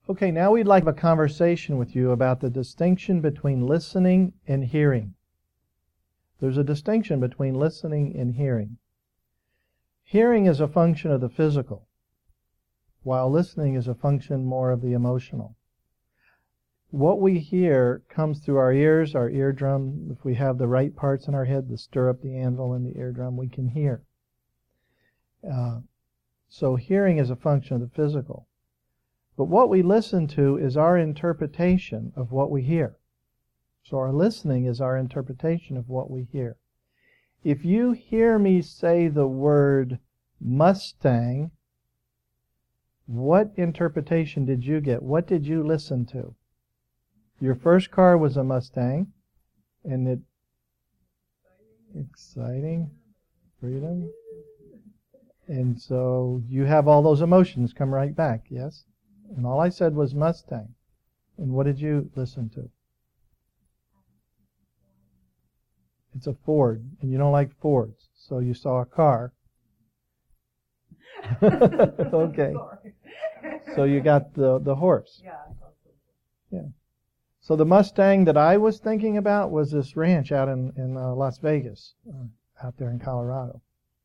Okay, now we'd like to have a conversation with you about the distinction between listening and hearing. There's a distinction between listening and hearing. Hearing is a function of the physical, while listening is a function more of the emotional. What we hear comes through our ears, our eardrum. If we have the right parts in our head to stir up the anvil in the eardrum, we can hear. So hearing is a function of the physical. But what we listen to is our interpretation of what we hear. So our listening is our interpretation of what we hear. If you hear me say the word Mustang, what interpretation did you get? What did you listen to? Your first car was a Mustang, and it exciting, freedom, and so you have all those emotions come right back, yes? And all I said was Mustang. And what did you listen to? It's a Ford, and you don't like Fords, so you saw a car. Okay. So you got the horse. Yeah. So the Mustang that I was thinking about was this ranch out in Las Vegas, out there in Colorado.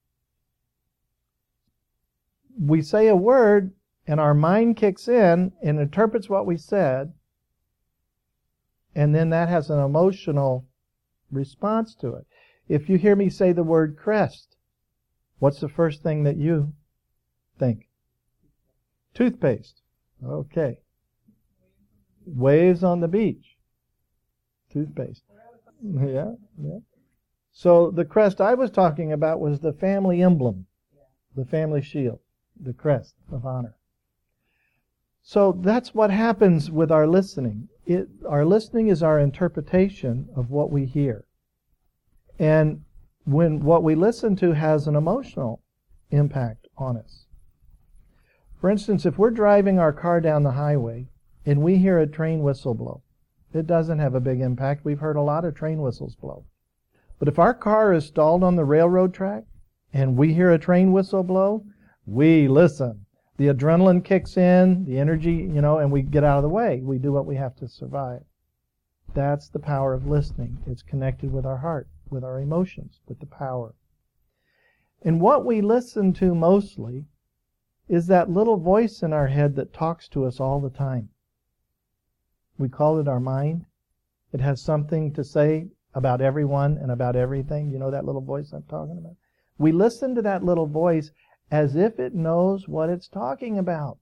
We say a word, and our mind kicks in and interprets what we said, and then that has an emotional response to it. If you hear me say the word crest, what's the first thing that you think? Toothpaste. Okay. Waves on the beach. Toothpaste. Yeah. So the crest I was talking about was the family emblem, the family shield, the crest of honor. So that's what happens with our listening. Our listening is our interpretation of what we hear. And when what we listen to has an emotional impact on us. For instance, if we're driving our car down the highway and we hear a train whistle blow, it doesn't have a big impact. We've heard a lot of train whistles blow. But if our car is stalled on the railroad track and we hear a train whistle blow, we listen. The adrenaline kicks in, the energy, and we get out of the way. We do what we have to survive. That's the power of listening. It's connected with our heart, with our emotions, with the power. And what we listen to mostly is that little voice in our head that talks to us all the time. We call it our mind. It has something to say about everyone and about everything. You know that little voice I'm talking about? We listen to that little voice as if it knows what it's talking about.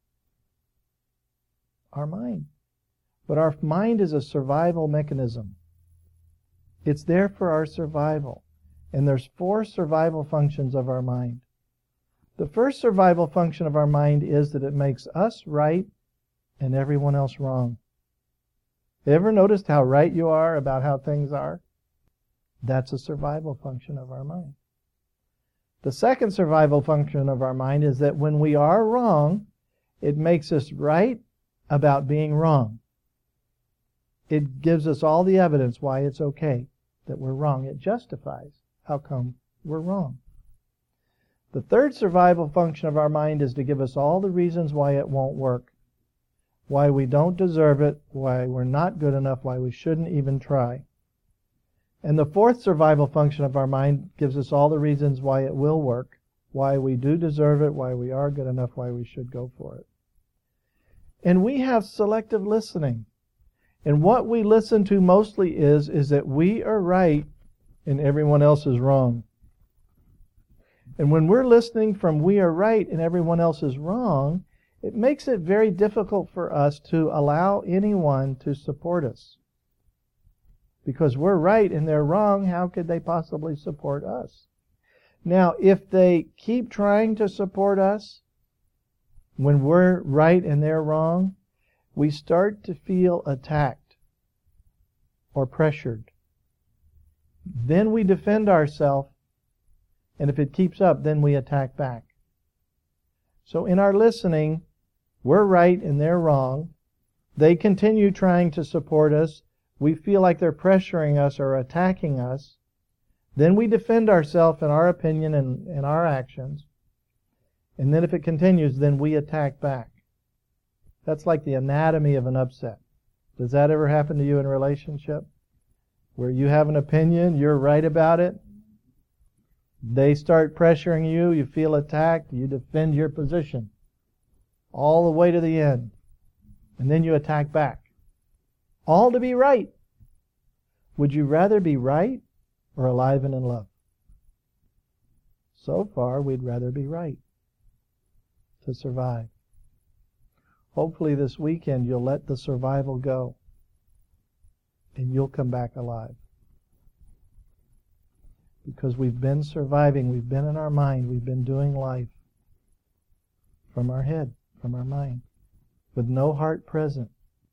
Our mind. But our mind is a survival mechanism. It's there for our survival. And there's 4 survival functions of our mind. The first survival function of our mind is that it makes us right and everyone else wrong. Ever noticed how right you are about how things are? That's a survival function of our mind. The second survival function of our mind is that when we are wrong, it makes us right about being wrong. It gives us all the evidence why it's okay that we're wrong. It justifies how come we're wrong. The third survival function of our mind is to give us all the reasons why it won't work, why we don't deserve it, why we're not good enough, why we shouldn't even try. And the fourth survival function of our mind gives us all the reasons why it will work, why we do deserve it, why we are good enough, why we should go for it. And we have selective listening. And what we listen to mostly is that we are right and everyone else is wrong. And when we're listening from we are right and everyone else is wrong, it makes it very difficult for us to allow anyone to support us. Because we're right and they're wrong, how could they possibly support us? Now, if they keep trying to support us when we're right and they're wrong, we start to feel attacked or pressured. Then we defend ourselves, and if it keeps up, then we attack back. So in our listening, we're right and they're wrong. They continue trying to support us. We feel like they're pressuring us or attacking us. Then we defend ourselves in our opinion and our actions. And then if it continues, then we attack back. That's like the anatomy of an upset. Does that ever happen to you in a relationship? Where you have an opinion, you're right about it, they start pressuring you, you feel attacked, you defend your position all the way to the end, and then you attack back. All to be right. Would you rather be right or alive and in love? So far, we'd rather be right to survive. Hopefully this weekend you'll let the survival go and you'll come back alive. Because we've been surviving, we've been in our mind, we've been doing life from our head, from our mind, with no heart present.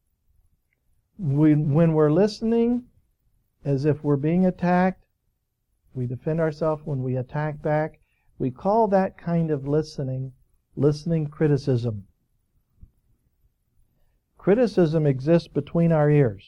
When we're listening as if we're being attacked, we defend ourselves. When we attack back, we call that kind of listening criticism. Criticism exists between our ears.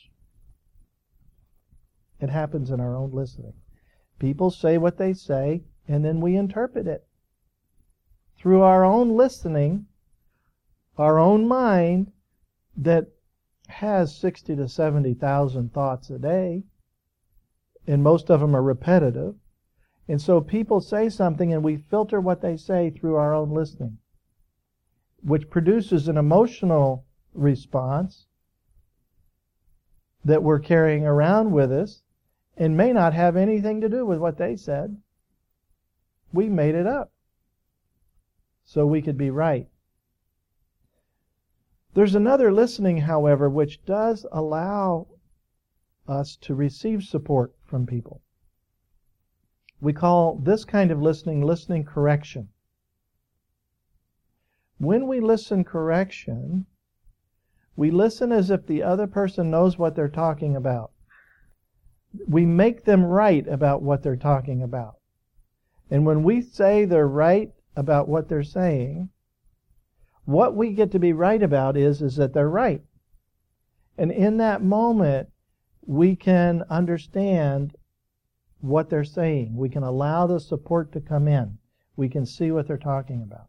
It happens in our own listening. People say what they say, and then we interpret it. Through our own listening, our own mind that has 60 to 70,000 thoughts a day, and most of them are repetitive. And so people say something and we filter what they say through our own listening, which produces an emotional response that we're carrying around with us and may not have anything to do with what they said. We made it up so we could be right. There's another listening, however, which does allow us to receive support from people. We call this kind of listening correction. When we listen correction, we listen as if the other person knows what they're talking about. We make them right about what they're talking about. And when we say they're right about what they're saying, what we get to be right about is that they're right. And in that moment, we can understand what they're saying. We can allow the support to come in. We can see what they're talking about.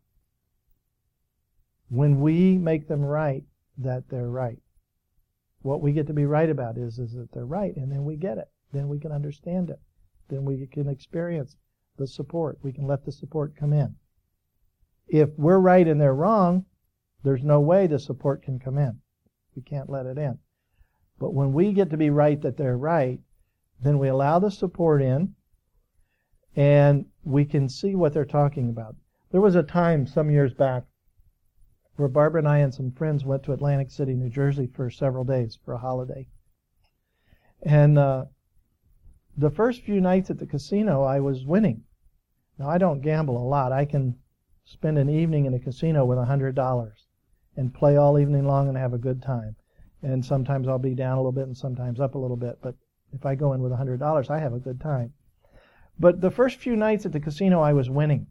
When we make them right, that they're right. What we get to be right about is that they're right, and then we get it. Then we can understand it. Then we can experience the support. We can let the support come in. If we're right and they're wrong, there's no way the support can come in. We can't let it in. But when we get to be right that they're right, then we allow the support in, and we can see what they're talking about. There was a time some years back where Barbara and I and some friends went to Atlantic City, New Jersey for several days for a holiday. And the first few nights at the casino, I was winning. Now, I don't gamble a lot. I can spend an evening in a casino with $100 and play all evening long and have a good time. And sometimes I'll be down a little bit and sometimes up a little bit. But if I go in with $100, I have a good time. But the first few nights at the casino, I was winning.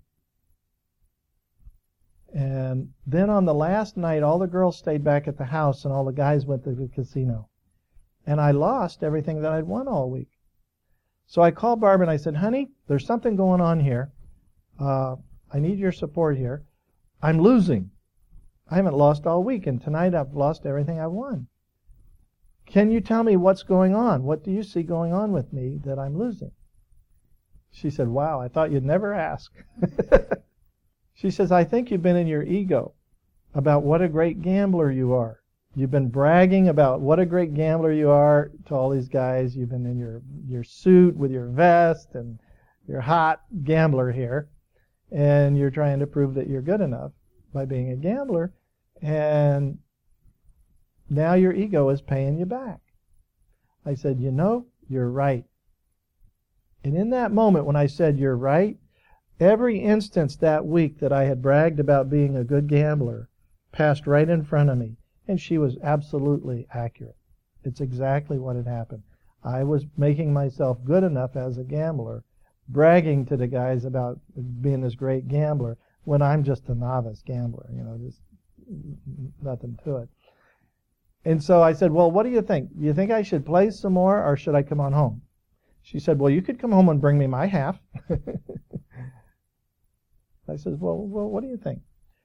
And then on the last night, all the girls stayed back at the house and all the guys went to the casino. And I lost everything that I'd won all week. So I called Barbara and I said, honey, there's something going on here. I need your support here. I'm losing. I haven't lost all week, and tonight I've lost everything I won. Can you tell me what's going on? What do you see going on with me that I'm losing? She said, wow, I thought you'd never ask. She says, I think you've been in your ego about what a great gambler you are. You've been bragging about what a great gambler you are to all these guys. You've been in your suit with your vest and you're a hot gambler here. And you're trying to prove that you're good enough by being a gambler. And now your ego is paying you back. I said, you know, you're right. And in that moment when I said you're right, every instance that week that I had bragged about being a good gambler passed right in front of me. And she was absolutely accurate. It's exactly what had happened. I was making myself good enough as a gambler, bragging to the guys about being this great gambler when I'm just a novice gambler, just nothing to it. And so I said, well, what do you think? Do you think I should play some more or should I come on home? She said, well, you could come home and bring me my half. I said, well, what do you think?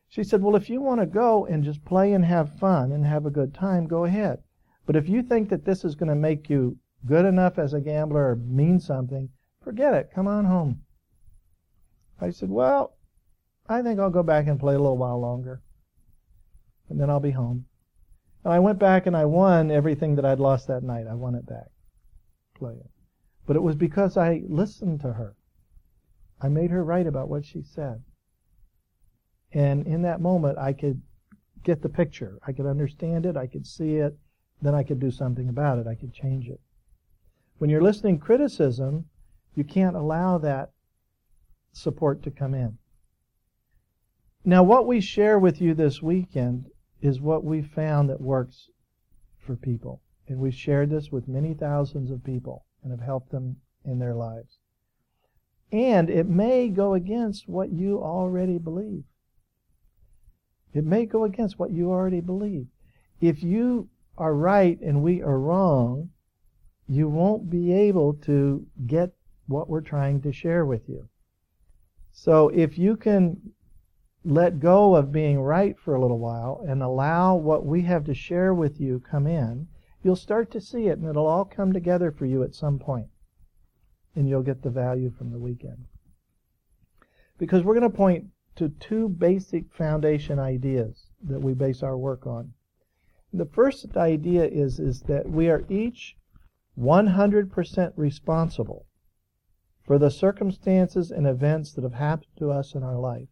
She said, well, if you want to go and just play and have fun and have a good time, go ahead. But if you think that this is going to make you good enough as a gambler or mean something, forget it. Come on home. I said, well, I think I'll go back and play a little while longer, and then I'll be home. And I went back and I won everything that I'd lost that night. I won it back. Play it. But it was because I listened to her. I made her right about what she said. And in that moment, I could get the picture. I could understand it. I could see it. Then I could do something about it. I could change it. When you're listening criticism, you can't allow that support to come in. Now, what we share with you this weekend is what we found that works for people. And we've shared this with many thousands of people and have helped them in their lives. And it may go against what you already believe. It may go against what you already believe. If you are right and we are wrong, you won't be able to get what we're trying to share with you. So if you can let go of being right for a little while and allow what we have to share with you come in, you'll start to see it, and it'll all come together for you at some point. And you'll get the value from the weekend. Because we're going to point to two basic foundation ideas that we base our work on. The first idea is that we are each 100% responsible for the circumstances and events that have happened to us in our life.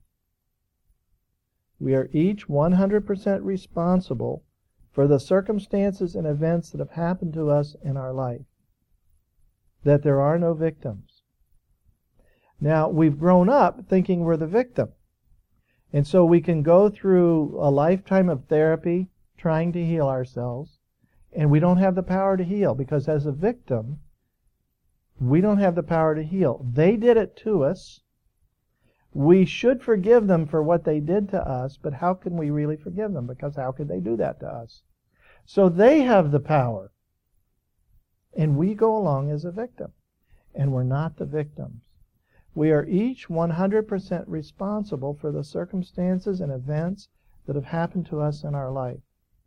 We are each 100% responsible for the circumstances and events that have happened to us in our life. That there are no victims. Now, we've grown up thinking we're the victim. And so we can go through a lifetime of therapy trying to heal ourselves, and we don't have the power to heal, because as a victim, we don't have the power to heal. They did it to us. We should forgive them for what they did to us, but how can we really forgive them? Because how could they do that to us? So they have the power. And we go along as a victim. And we're not the victims. We are each 100% responsible for the circumstances and events that have happened to us in our life.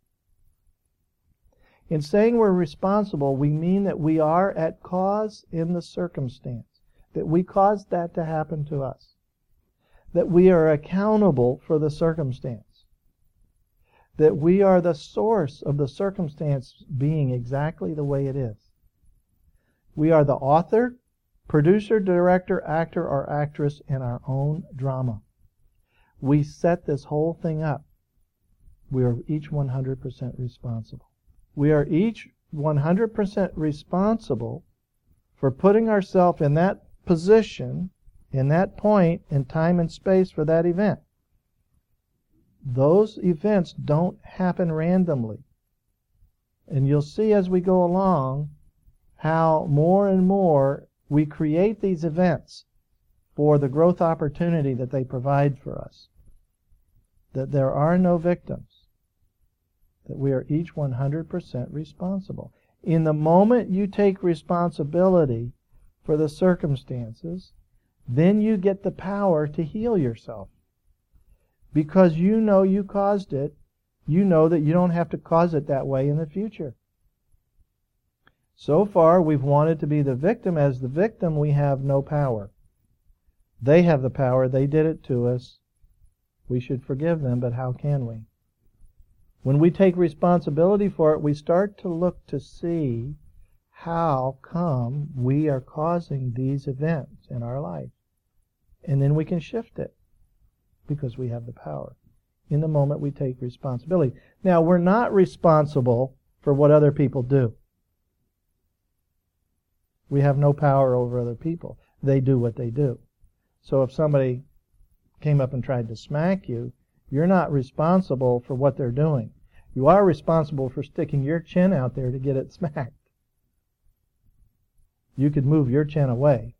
In saying we're responsible, we mean that we are at cause in the circumstance, that we caused that to happen to us, that we are accountable for the circumstance, that we are the source of the circumstance being exactly the way it is. We are the author, producer, director, actor, or actress in our own drama. We set this whole thing up. We are each 100% responsible. We are each 100% responsible for putting ourselves in that position, in that point in time and space for that event. Those events don't happen randomly. And you'll see as we go along how more and more we create these events for the growth opportunity that they provide for us. That there are no victims. That we are each 100% responsible. In the moment you take responsibility for the circumstances, then you get the power to heal yourself. Because you know you caused it, you know that you don't have to cause it that way in the future. So far, we've wanted to be the victim. As the victim, we have no power. They have the power. They did it to us. We should forgive them, but how can we? When we take responsibility for it, we start to look to see how come we are causing these events in our life. And then we can shift it because we have the power. In the moment we take responsibility. Now, we're not responsible for what other people do. We have no power over other people. They do what they do. So if somebody came up and tried to smack you, you're not responsible for what they're doing. You are responsible for sticking your chin out there to get it smacked. You could move your chin away.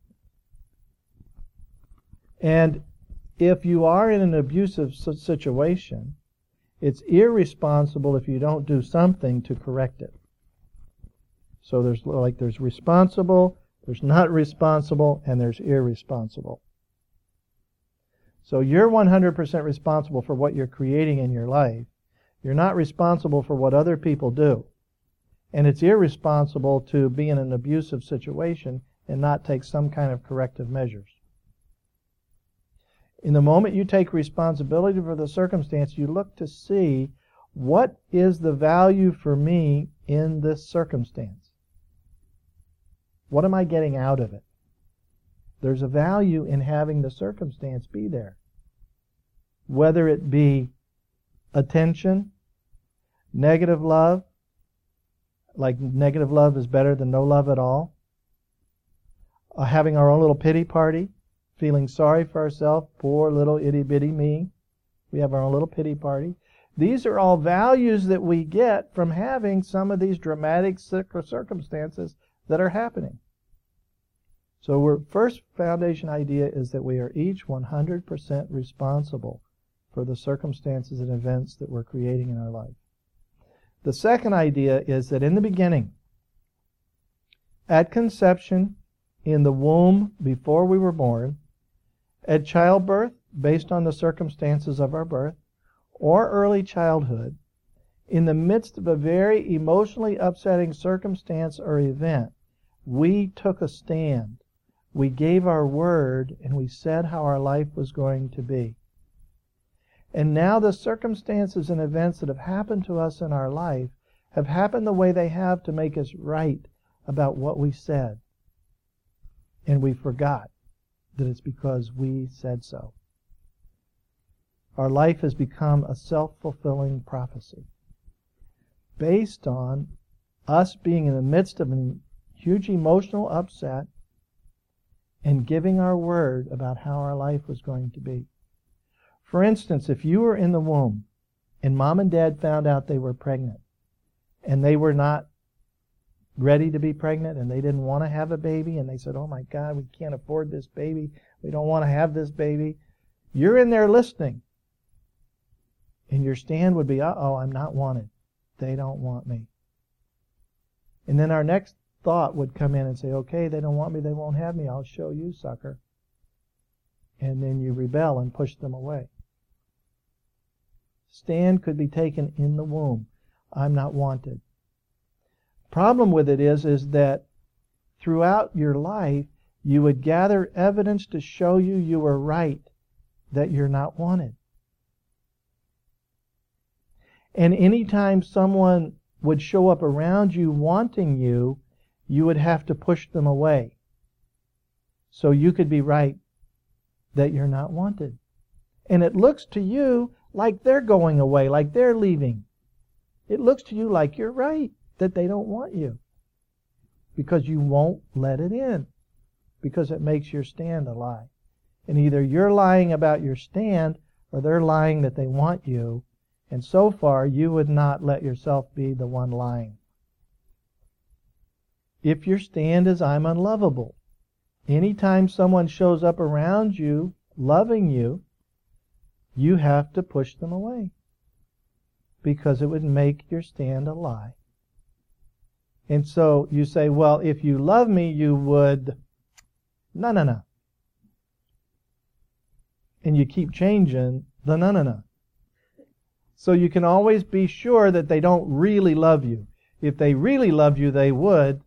And if you are in an abusive situation, it's irresponsible if you don't do something to correct it. So there's responsible, there's not responsible, and there's irresponsible. So you're 100% responsible for what you're creating in your life. You're not responsible for what other people do. And it's irresponsible to be in an abusive situation and not take some kind of corrective measures. In the moment you take responsibility for the circumstance, you look to see, what is the value for me in this circumstance? What am I getting out of it? There's a value in having the circumstance be there. Whether it be attention, negative love, like negative love is better than no love at all, having our own little pity party, feeling sorry for ourselves, poor little itty-bitty me. We have our own little pity party. These are all values that we get from having some of these dramatic circumstances that are happening. So our first foundation idea is that we are each 100% responsible for the circumstances and events that we're creating in our life. The second idea is that in the beginning, at conception, in the womb before we were born, at childbirth, based on the circumstances of our birth, or early childhood, in the midst of a very emotionally upsetting circumstance or event, we took a stand. We gave our word and we said how our life was going to be. And now the circumstances and events that have happened to us in our life have happened the way they have to make us right about what we said. And we forgot that it's because we said so. Our life has become a self-fulfilling prophecy based on us being in the midst of a huge emotional upset and giving our word about how our life was going to be. For instance, if you were in the womb and mom and dad found out they were pregnant and they were not ready to be pregnant and they didn't want to have a baby and they said, oh my God, we can't afford this baby, we don't want to have this baby, you're in there listening. And your stand would be, uh-oh, I'm not wanted. They don't want me. And then our next thought would come in and say, okay, they don't want me, they won't have me, I'll show you, sucker. And then you rebel and push them away. Stand could be taken in the womb. I'm not wanted. Problem with it is that throughout your life, you would gather evidence to show you were right, that you're not wanted. And anytime someone would show up around you wanting you, you would have to push them away. So you could be right that you're not wanted. And it looks to you like they're going away, like they're leaving. It looks to you like you're right, that they don't want you. Because you won't let it in. Because it makes your stand a lie. And either you're lying about your stand, or they're lying that they want you. And so far, you would not let yourself be the one lying. If your stand is, I'm unlovable, anytime someone shows up around you, loving you, you have to push them away. Because it would make your stand a lie. And so you say, well, if you love me, you would... No. And you keep changing the no. So you can always be sure that they don't really love you. If they really loved you, they would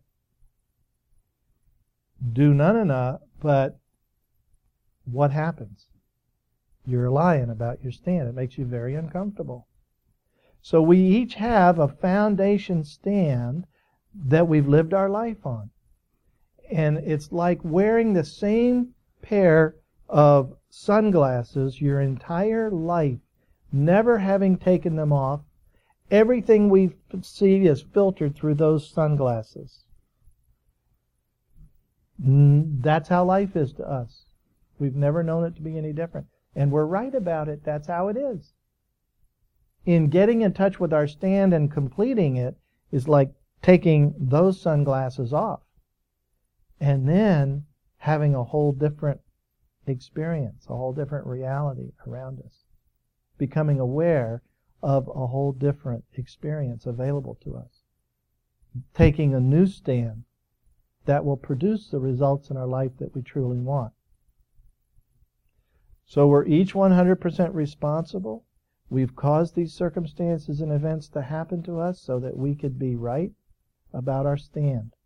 do no, but what happens? You're lying about your stand. It makes you very uncomfortable. So we each have a foundation stand that we've lived our life on. And it's like wearing the same pair of sunglasses your entire life, never having taken them off. Everything we see is filtered through those sunglasses. That's how life is to us. We've never known it to be any different. And we're right about it. That's how it is. In getting in touch with our stand and completing it is like taking those sunglasses off and then having a whole different experience, a whole different reality around us. Becoming aware of a whole different experience available to us. Taking a new stand that will produce the results in our life that we truly want. So we're each 100% responsible. We've caused these circumstances and events to happen to us so that we could be right about our stand.